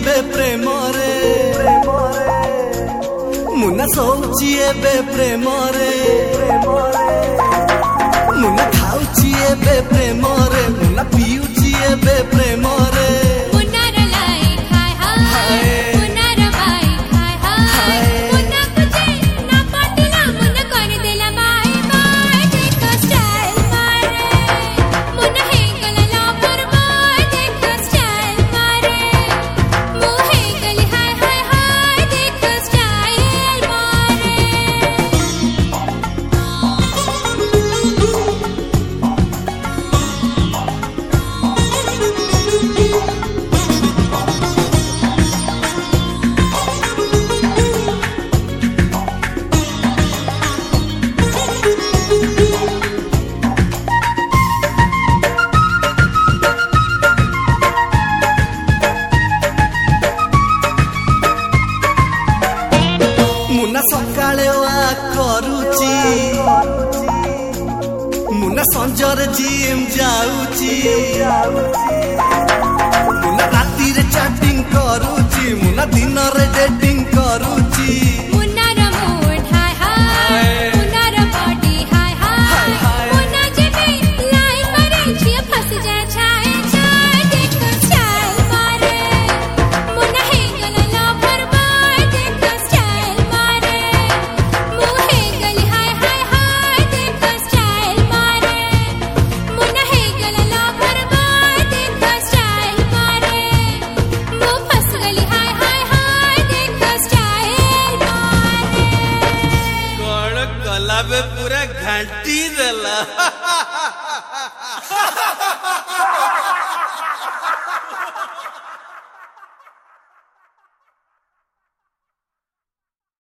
एबे प्रेम रे मुना सोची एबे प्रेम रे मुना खाऊची एबे प्रेम रे मुना पीऊची एबे प्रेम रे सकाळे करुची मुना संजर जिम जाऊची मुना राती रे चैटिंग करुची मुना दिन रे डेटिंग करुची मुना रे मूड हाय हाय मुना रे बॉडी हाय हाय मुना जेबे लाइन मारे छिए फस जा छाए छाए देखो स्टाइल मारे मुना हे गला लवर बॉय देखो स्टाइल मारे मुहे गली हाय हाय हाय देखो स्टाइल मारे मुना हे गला लवर बॉय देखो स्टाइल मारे मु फस गली हाय हाय हाय देखो स्टाइल मारे कौन कला पे पूरा घंटी देला